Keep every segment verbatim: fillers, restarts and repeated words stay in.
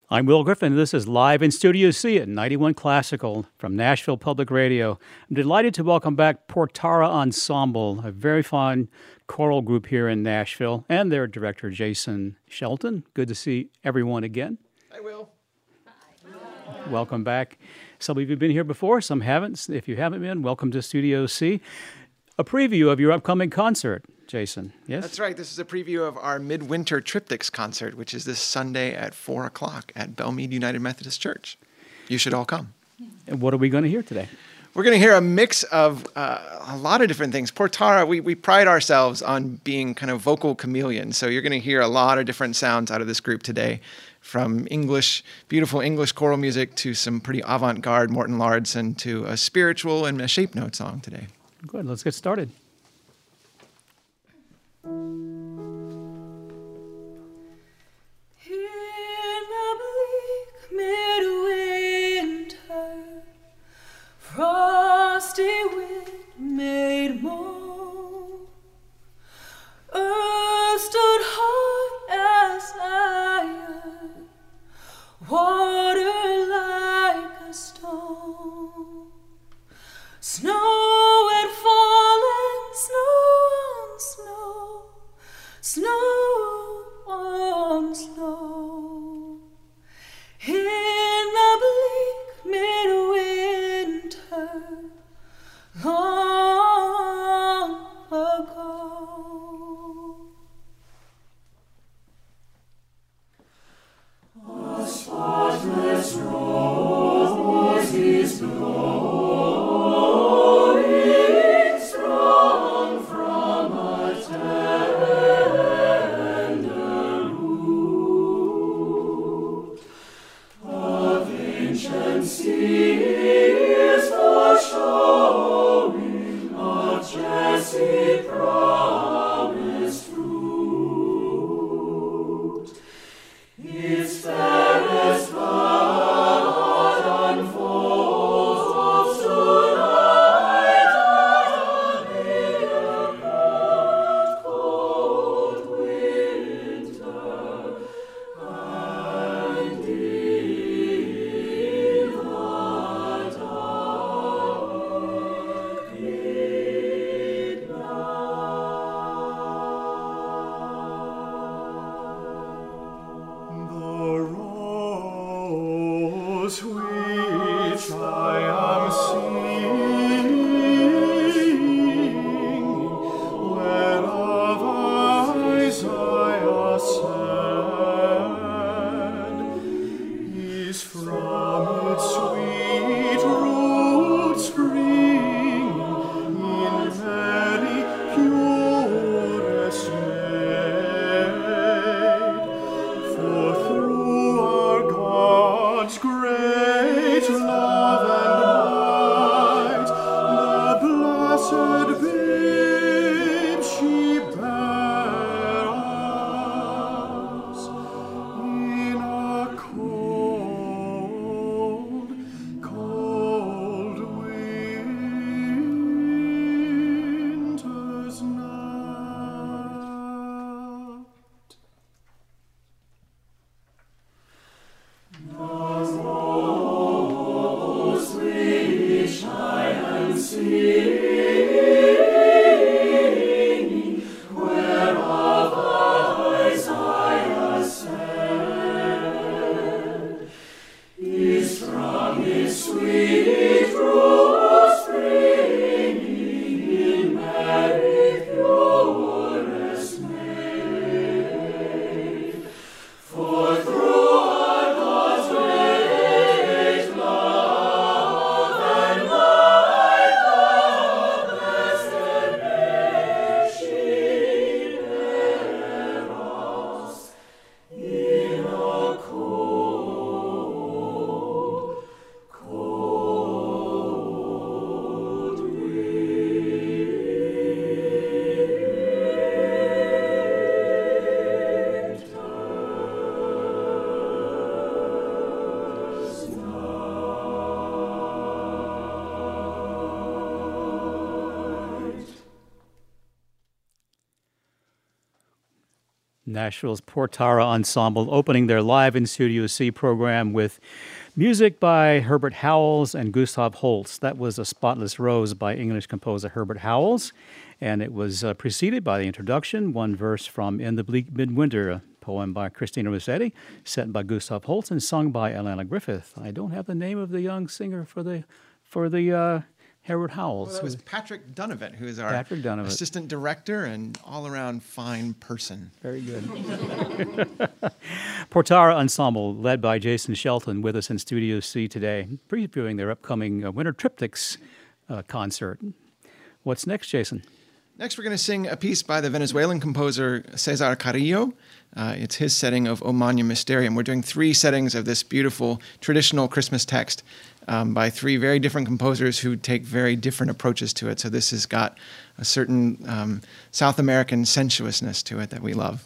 I'm Will Griffin. This is Live in Studio C at ninety-one Classical from Nashville Public Radio. I'm delighted to welcome back Portara Ensemble, a very fine choral group here in Nashville, and their director, Jason Shelton. Good to see everyone again. Hi, Will. Hi. Welcome back. Some of you have been here before, some haven't. If you haven't been, welcome to Studio C. A preview of your upcoming concert, Jason. Yes? That's right. This is a preview of our Midwinter Triptychs concert, which is this Sunday at four o'clock at Belmead United Methodist Church. You should all come. And what are we going to hear today? We're going to hear a mix of uh, a lot of different things. Portara, we, we pride ourselves on being kind of vocal chameleons. So you're going to hear a lot of different sounds out of this group today, from English, beautiful English choral music to some pretty avant-garde Morton Lardson to a spiritual and a shape note song today. Good. Let's get started. Midwinter, frosty wind made moan. Earth stood hard as iron, water like a stone. Snow had fallen, snow on snow, snow on snow. In the bleak midwinter, long ago. A spotless rose is blowing strong from a tender root. Of ancient seas foreshowing of Jesse promised fruit. Its fairest bud unfolds tonight amid a cold, cold winter, and in the Nashville's Portara Ensemble, opening their Live in Studio C program with music by Herbert Howells and Gustav Holst. That was A Spotless Rose by English composer Herbert Howells, and it was uh, preceded by the introduction, one verse from In the Bleak Midwinter, a poem by Christina Rossetti, set by Gustav Holst and sung by Alanna Griffith. I don't have the name of the young singer for the for the uh, Herbert Howells. Well, that was Patrick Dunovant, who is our Patrick Dunovant. assistant director and all-around fine person. Very good. Portara Ensemble, led by Jason Shelton, with us in Studio C today, previewing their upcoming uh, Winter Triptychs uh, concert. What's next, Jason? Next, we're going to sing a piece by the Venezuelan composer Cesar Carrillo. Uh, it's his setting of O Magnum Mysterium. We're doing three settings of this beautiful traditional Christmas text um, by three very different composers who take very different approaches to it. So this has got a certain um, South American sensuousness to it that we love.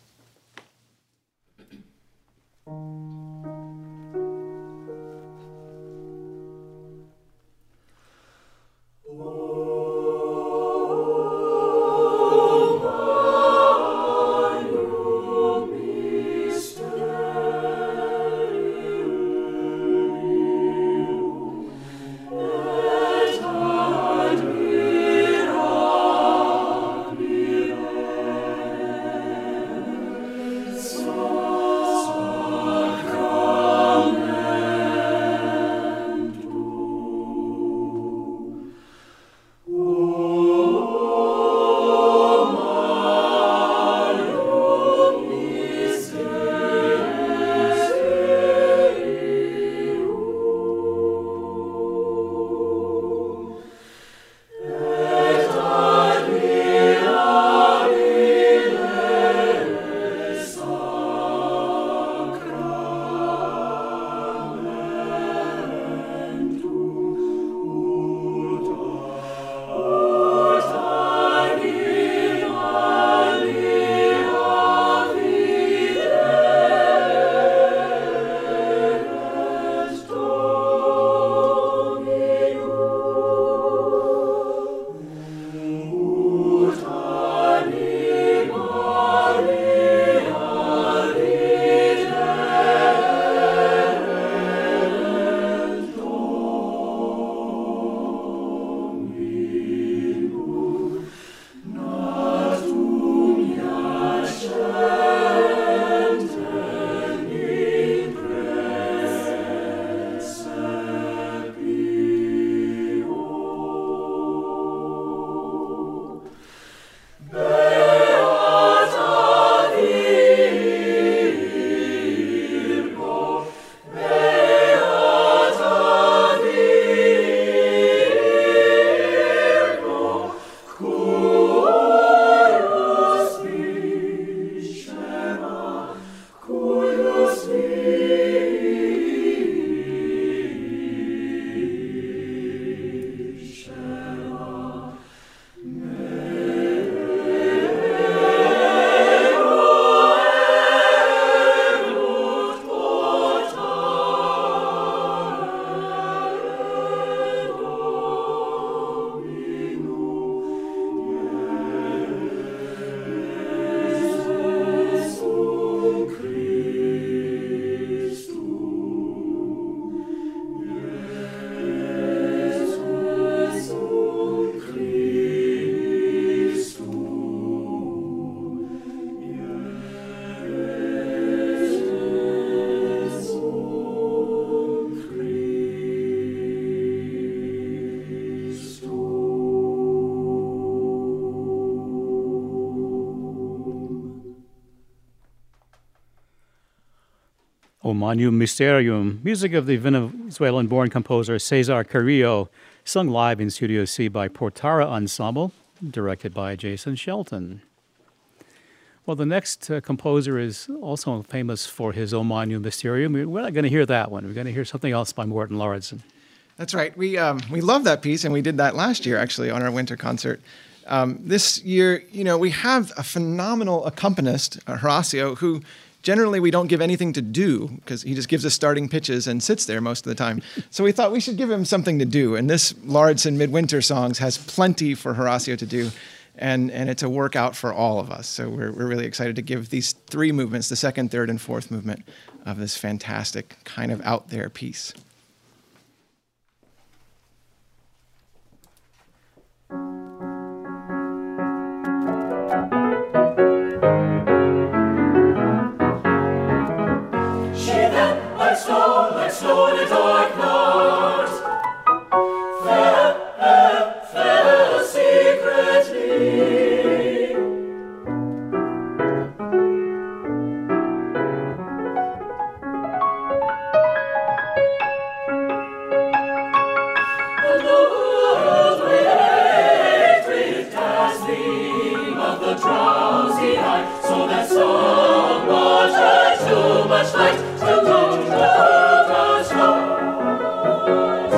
O Magnum Mysterium, music of the Venezuelan-born composer Cesar Carrillo, sung live in Studio C by Portara Ensemble, directed by Jason Shelton. Well, the next uh, composer is also famous for his O Magnum Mysterium. We're not going to hear that one. We're going to hear something else by Morten Lauridsen. That's right. We um, we love that piece, and we did that last year, actually, on our winter concert. Um, this year, you know, we have a phenomenal accompanist, uh, Horacio, who generally we don't give anything to do because he just gives us starting pitches and sits there most of the time. So we thought we should give him something to do, and this Lauridsen Midwinter Songs has plenty for Horacio to do. And, and it's a workout for all of us. So we're, we're really excited to give these three movements, the second, third, and fourth movement of this fantastic kind of out there piece. She then, like snow, like snow in a dark night, fell, fell, fell secretly. And the world with hatred dazzling of the drowsy eye, so that someone had too much light to go to the stars.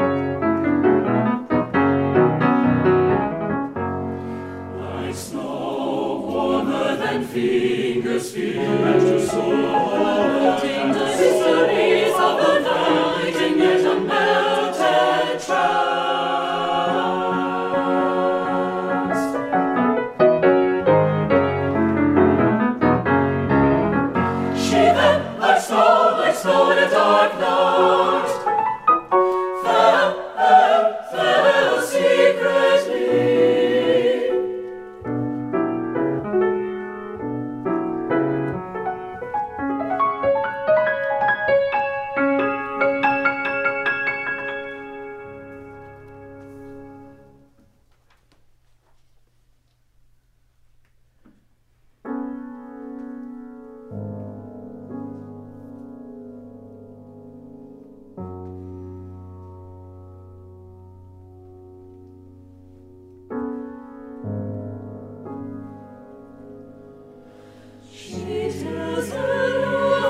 Like snow warmer than fingers feel, and to sorting the mysteries of the night in yet a melted trance. She then, like snow, like snow in a dark night, fell, fell, fell secretly. She tells her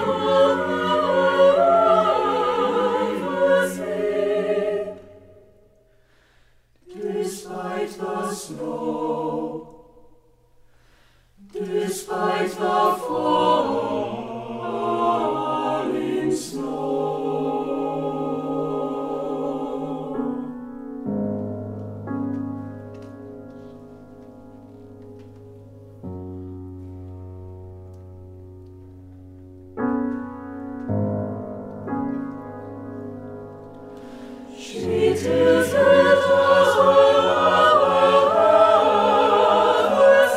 life asleep, despite the snow, despite the falling snow. She tells her lover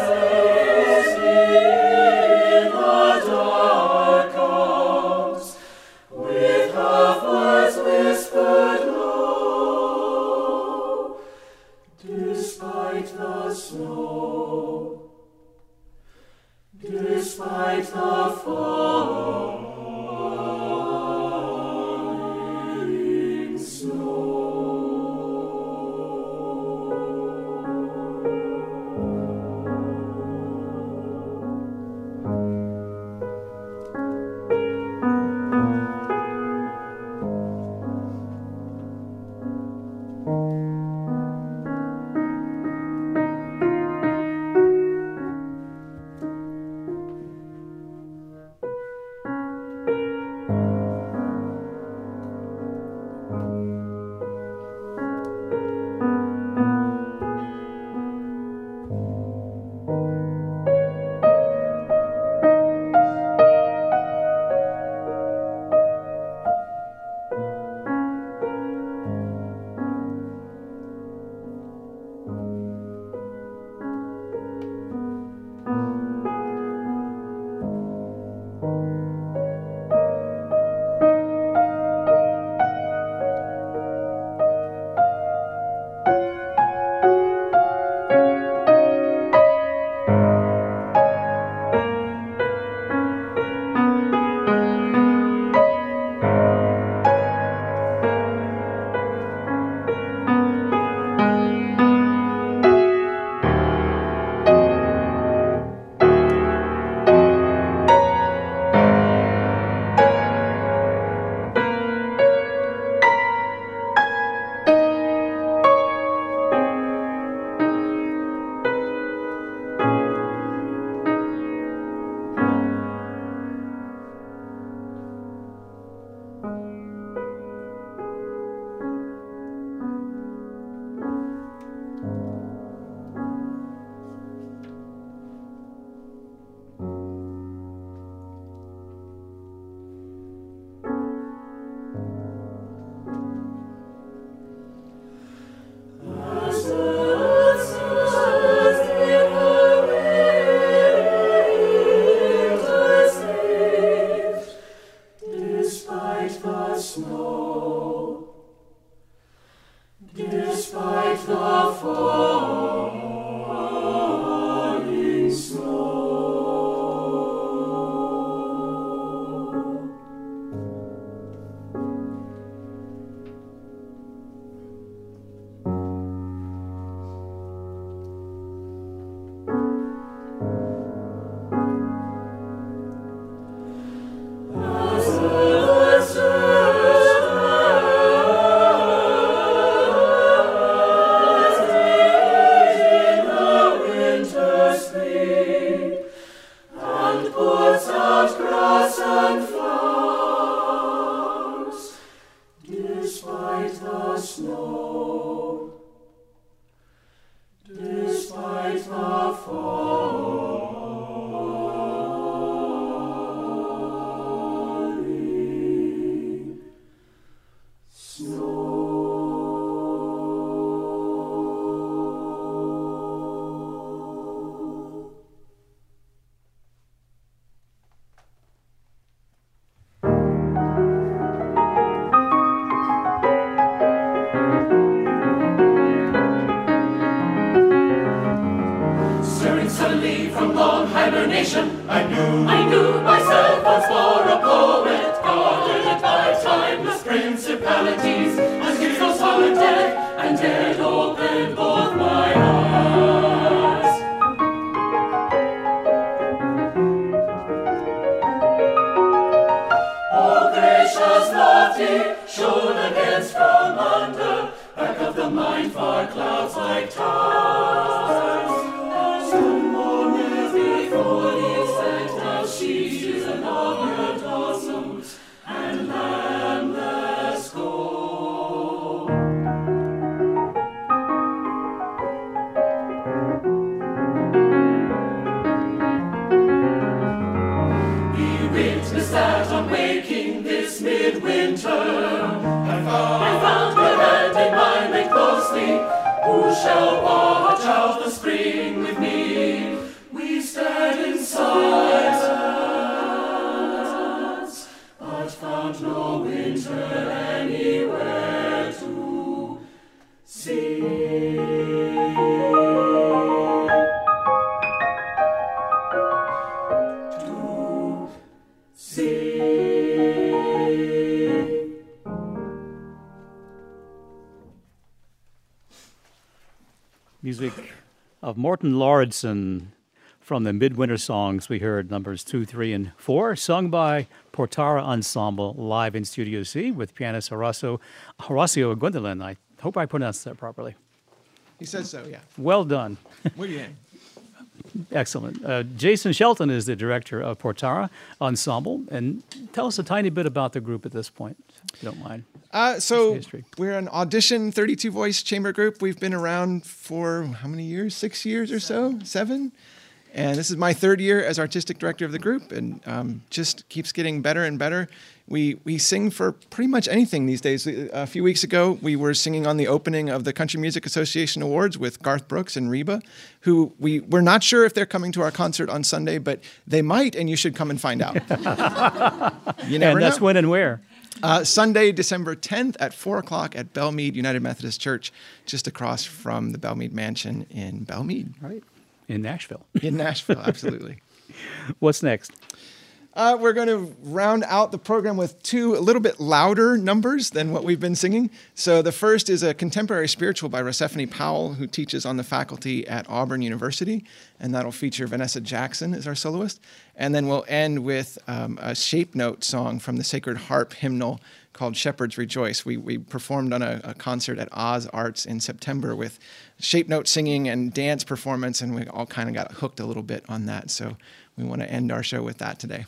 in the dark house, with half words whispered low, despite the snow, despite the falling snow. Despite the snow, despite the falling snow. I knew, I knew myself once more a poet, guarded by timeless principalities, and his so solid dead, and dead opened both my eyes. Oh, gracious lofty, shone against from under, back of the mind far clouds like tides. Some moments before the set of sheaves and of your blossoms and lambless gold. Be witness that on waking this midwinter, I found, I found her hand in mine made closely. Who shall watch out the spring with me? We stand in silence, but found no winter anywhere to see. To see. Music of Morten Lauridsen from the Midwinter Songs. We heard numbers two, three, and four, sung by Portara Ensemble live in Studio C with pianist Horacio, Horacio Gwendolyn. I hope I pronounced that properly. He says so, yeah. Well done. What do you think? Excellent. Uh, Jason Shelton is the director of Portara Ensemble. And tell us a tiny bit about the group at this point, if you don't mind. Uh, so History. we're an audition thirty-two voice chamber group. We've been around for how many years? Six years or so? Seven? And this is my third year as artistic director of the group, and um, just keeps getting better and better. We we sing for pretty much anything these days. A few weeks ago, we were singing on the opening of the Country Music Association Awards with Garth Brooks and Reba, who we, we're not sure if they're coming to our concert on Sunday, but they might, and you should come and find out. You never And that's know. when and where? Uh, Sunday, December tenth at four o'clock at Belmead United Methodist Church, just across from the Belmead Mansion in Belmead. Right. In Nashville. In Nashville, absolutely. What's next? Uh, we're going to round out the program with two a little bit louder numbers than what we've been singing. So the first is a contemporary spiritual by Rosephanie Powell, who teaches on the faculty at Auburn University, and that'll feature Vanessa Jackson as our soloist. And then we'll end with um, a shape note song from the Sacred Harp hymnal called Shepherds Rejoice. We we performed on a, a concert at Oz Arts in September with shape note singing and dance performance, and we all kind of got hooked a little bit on that. So we want to end our show with that today.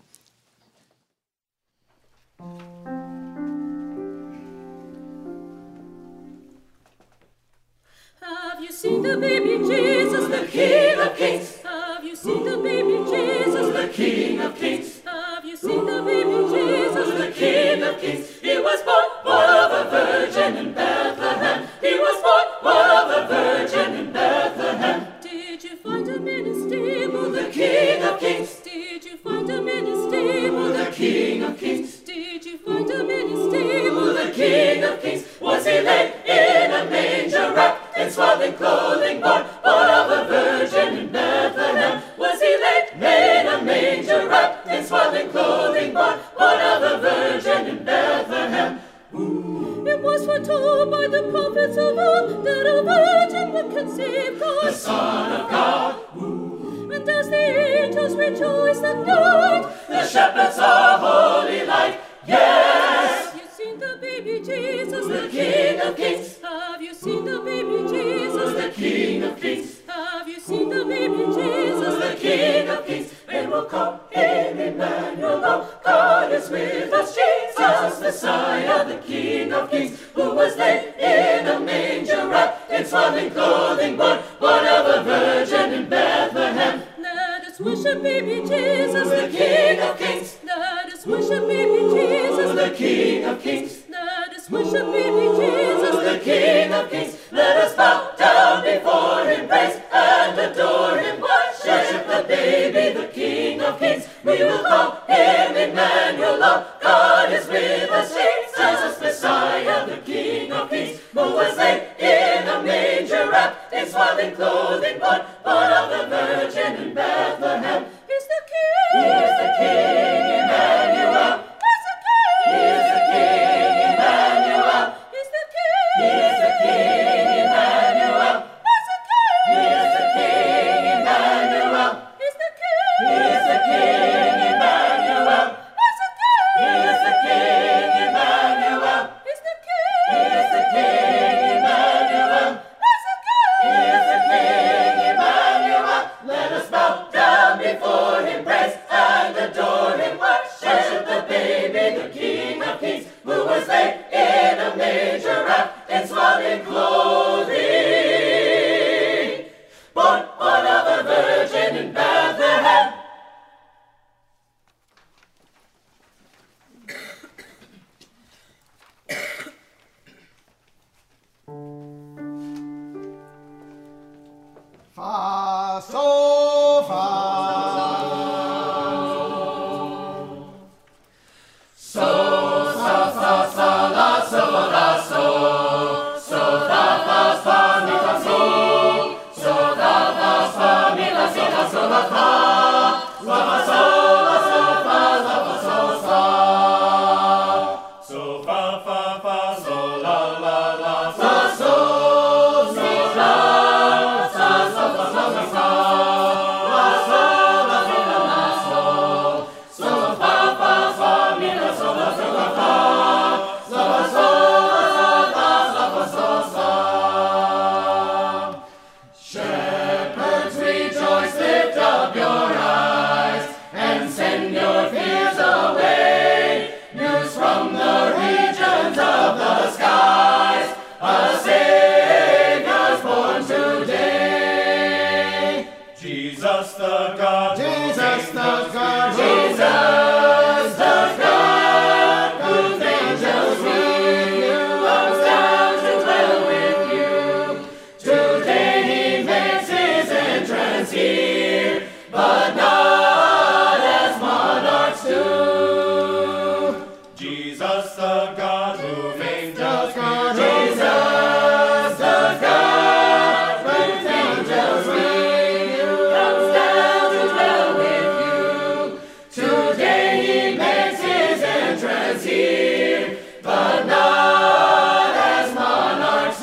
Have you seen the baby Jesus, the King of Kings? Have you seen the baby Jesus, the King of Kings? Have you seen the baby Jesus, the King of Kings? He was born, born of a virgin in Bethlehem. He was born, born of a virgin in Bethlehem. Did you find him in a stable, the King of Kings? Did you find him in a stable, the King of Kings? Did you find him foretold by the prophets of old, that a virgin would conceive God, the Son of God. And as the angels rejoice at night, the shepherds are holy light. Yes! Have you seen the baby Jesus, the King of Kings? Have you seen the baby Jesus, the King of Kings? Have you seen the baby Jesus, the King of Kings? They will call him Emmanuel. God is with us. Jesus, Messiah, the King of Kings, who was laid in a manger, wrapped in swaddling clothing, born, born of a virgin in Bethlehem. Let us worship baby Jesus, the King of Kings. Let us worship baby Jesus, the King of Kings. Let us worship baby Jesus, the King of Kings. Let us bow down before him, praise and adore him. Worship the baby, the King of Kings. We will call him Emmanuel. God is with us. Jesus, Messiah, the King of Kings, who was laid in a manger, wrapped in swaddling clothing, born, born of the Virgin in Bethlehem. He's the King. He is the King, Emmanuel. He's the King. He is the King, Emmanuel. He's the King. He is the King, Emmanuel. He's the King. He is the King, Emmanuel. He's the King. He is the King, Emmanuel. He's the King. He is the King, Emmanuel. He's the King. He is the King, Emmanuel. He's the King. He is the King, Emmanuel. Let us bow down before him, praise and adore him. Worship the baby, the King of Kings, who was laid in a manger, wrapped in swaddling clothing, born, born of a virgin in Bethlehem. Fa, sol, fa. So, sa, sa, sa, la, so, la, so. So, fa, fa, fa, mi, fa, so. So, fa, fa, fa, mi, la, so, la, so, la, fa. La, fa, so, la, so, fa, la, fa, so, sa. So, fa, fa, fa, so, la, la, la, fa, so. So, la, sa, sa, fa, sa, la, sa. La, so, la, so, la, la, so. So, fa, fa, fa, mi, la, so, la, so, la, fa. La, fa, so, la, fa, la, fa, so, sa. Shepherds rejoice, lift up your eyes and send your fears away. News from the regions of the skies, a Savior's born today. Jesus the God, Jesus the God, Jesus the God, whose angels with you, comes down to dwell with you. Today he makes his entrance here, but not as monarchs do. Jesus the God, whom angels fear. Jesus the God, whom angels fear, comes down to dwell with you. Today he makes his entrance here, but not as monarchs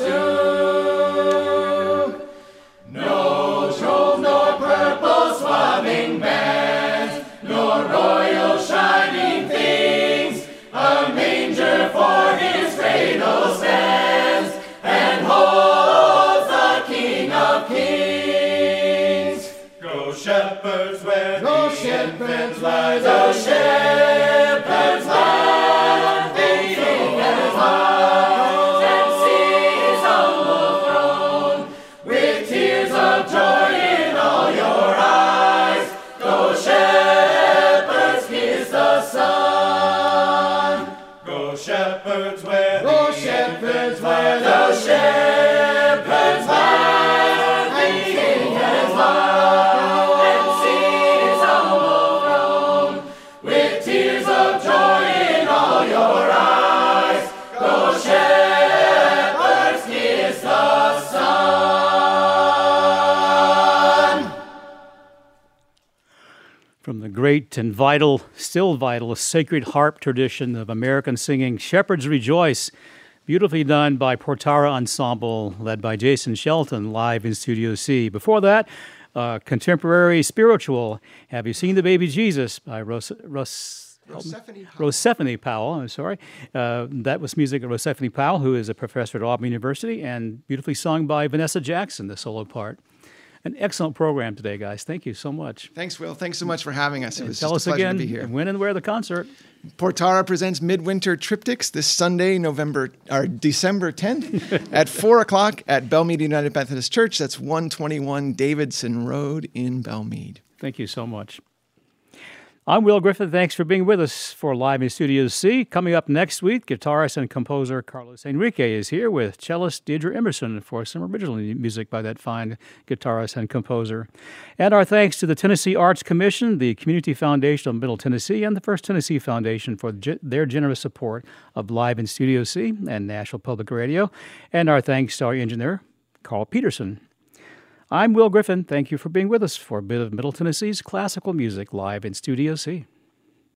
do. No trove nor purple swaddling bands, nor royal shining things. A manger for his cradle stands, and holds the King of Kings. Go shepherds where Go the shepherds infant where lies. the Go shepherds where the infant lies, and see his humble throne, with tears of joy in all your eyes. Go shepherds, kiss the Son. Go shepherds where Go the shepherds infant where lies. the Go shepherds where the infant lies, and see his humble throne, with tears of joy in all your eyes. Go shepherds, kiss the Son. From the great and vital, still vital, Sacred Harp tradition of American singing, Shepherds Rejoice. Beautifully done by Portara Ensemble, led by Jason Shelton, live in Studio C. Before that, uh, contemporary spiritual, Have You Seen the Baby Jesus by Ros- Ros- Rosephine Powell. Rosephine Powell, I'm sorry. Uh, that was music of Rosephine Powell, who is a professor at Auburn University, and beautifully sung by Vanessa Jackson, the solo part. An excellent program today, guys. Thank you so much. Thanks, Will. Thanks so much for having us. It And was tell just us a pleasure again to be here. when and where the concert. Portara presents Midwinter Triptychs this Sunday, November or December tenth at four o'clock at Belmead United Methodist Church. That's one twenty-one Davidson Road in Belmead. Thank you so much. I'm Will Griffin. Thanks for being with us for Live in Studio C. Coming up next week, guitarist and composer Carlos Enrique is here with cellist Deidre Emerson for some original music by that fine guitarist and composer. And our thanks to the Tennessee Arts Commission, the Community Foundation of Middle Tennessee, and the First Tennessee Foundation for ge- their generous support of Live in Studio C and Nashville Public Radio. And our thanks to our engineer, Carl Peterson. I'm Will Griffin. Thank you for being with us for a bit of Middle Tennessee's classical music live in Studio C.